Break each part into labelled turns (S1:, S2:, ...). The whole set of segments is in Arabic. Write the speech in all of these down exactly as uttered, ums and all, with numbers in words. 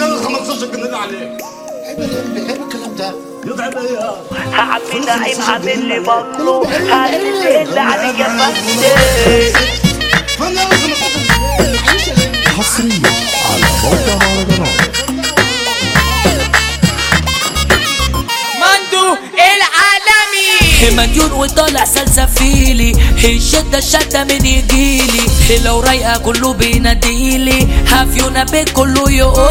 S1: كده خمستاشر جنيه عليك.
S2: عيب عيب الكلام ده.
S1: يتعب ايه؟
S3: عمي نعيم عامل لي بطلو هعمل اللي عليك يا فندم.
S4: حصريا على موقع مهرجانات
S5: مندو العالمي
S3: مديون وطالع سلسفيلي الشدة الشدة من يجيلي لو رايقة كله بيناديلي هافيونا بيت كله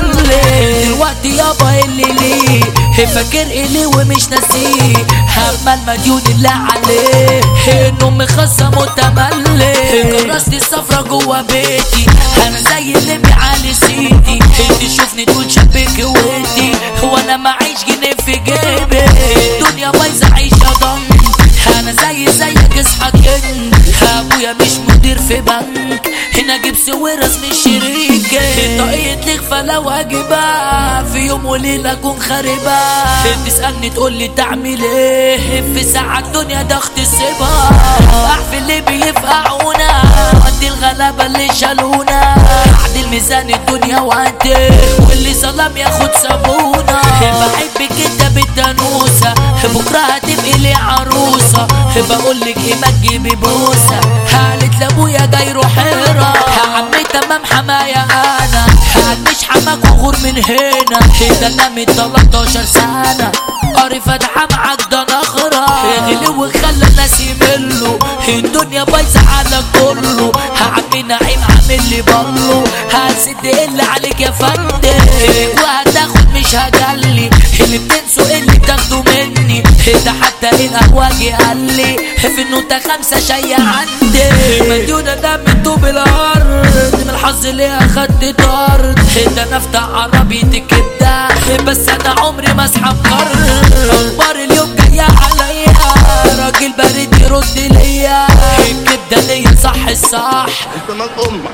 S3: يقولي دلوقتي يابا اللي ليه فاكر إلي ومش ناسيه هما المديون اللي عليه انه مخصم متملي كرستي الصفرة جوا بيتي انا زي اللي بيعالي سيدي انت شوفني تقول شبك وانتي وانا معيش جنيه في جيبي الدنيا بايظة عيشة ضنك انا زي زيك اصحى كن ابويا مش مدير في بنك هنا اجيب سويرس من شريكي طاقية لك فلو اجيبها في يوم وليلة اكون خاربها تسألني تقولي تعمل ايه في ساعة الدنيا ده اغتصبها احفل اللي بيفقعونا قد الغلابة اللي شالونا عدل ميزان الدنيا وانتي واللي ظلم ياخد صابونة بحبك انت بالدانوسة بكرة هتبقي لي عروسة بقولك ايه ما تجيبي بوسة قالت لابويا جاي روح اقرا عمي تمام حمايا انا مش حماك وغور من هنا ده انا من تلتاشر سنة قاري فاتحة معاك ده نخرة غلي وخلى الناس يملوا الدنيا بايظة على كله عمي نعيم عامل لي بلو هسد اللي عليك يا فندم وهتاخد مش هجلي اللي بتنسوا اللي بتاخدوا مني ده حتى القهوجي قال لي في النوتة خمسة شاي عندي مديونة ده من طوب الارض من الحظ اللي اخدت طرد ده انا افتح عربية الكبدة بس انا عمري ما اسحب قرض اخبار اليوم جاية عليا راجل بريد يرد ليا الكبدة ليا صح الصح
S1: انت مال امك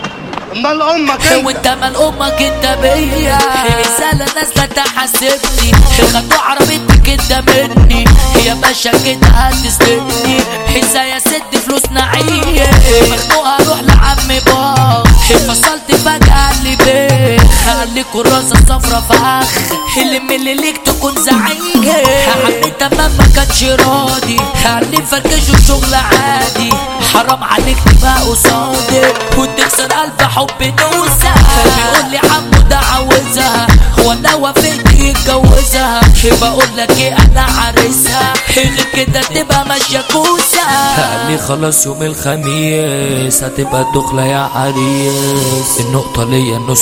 S1: مال امك انت
S3: وانت مال امك انت بيا رسالة نازلة تحاسبني خدوا عربيتك انت مني يا باشا كده هتسلمني ازاي اسد فلوس نعيه مخنوقة اروح لعم بابا فصلت فجأة اللي بيه خلي كراسة صفرة فخ اللي من اللي ليك تكون زعيم عمي تمام ما كانش راضي خلي فركشه شغل عادي حرام عليك تبقى قصادي وتكسر قلب حب نوسة بيقول لي حمو ده عاوزها وانا وافقت يتجوزها بقول لك ايه انا عارسها غير كده تبقى ماشيه كوسه قال لي خلاص يوم الخميس هتبقى الدخله يا عريس النقطه ليا النص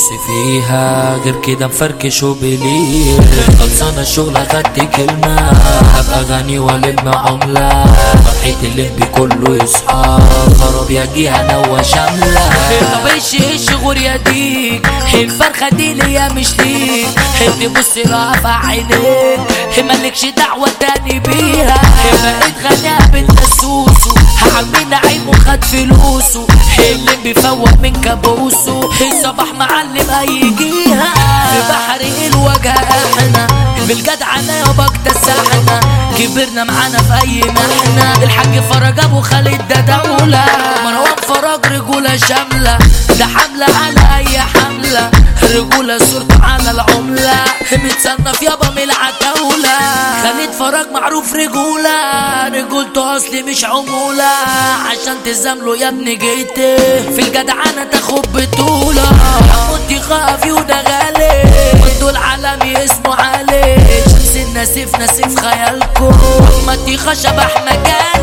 S3: فيها غير كده مفركش وبليه خلصانه الشغل اخدت كلمه هبقى غني والم عمله فرحه اللمبي كله يصحى خراب يا جهه نوى شامله طب ايش ايش غور يا ديك الفرخه دي ليا مش ليك تبص رافع عينيك مالكش دعوة تاني بيها بقيت غنية بنت السوسو عمي نعيم وخد فلوسه اللي بيفوق من كابوسه الصباح معلم هيجيها في بحر الوجه احنا بالجدعنة يابا اكتسحنا كبرنا معانا في اي محنة الحاج فرج ابو خالد ده دولة مروان فرج رجولة شاملة ده حملة على اي حملة رجولة صورته على العملة متصنف يابا من العتاولة خالد فرج معروف رجولة رجولته اصلي مش عمولة عشان تزامله يا ابني جيت في الجدعنة تاخد بطولة حمودي خافي وده غالي وانتو العالمي اسمه علي شمس النسيف نسيف خيالكم احمد خشب احنا جاي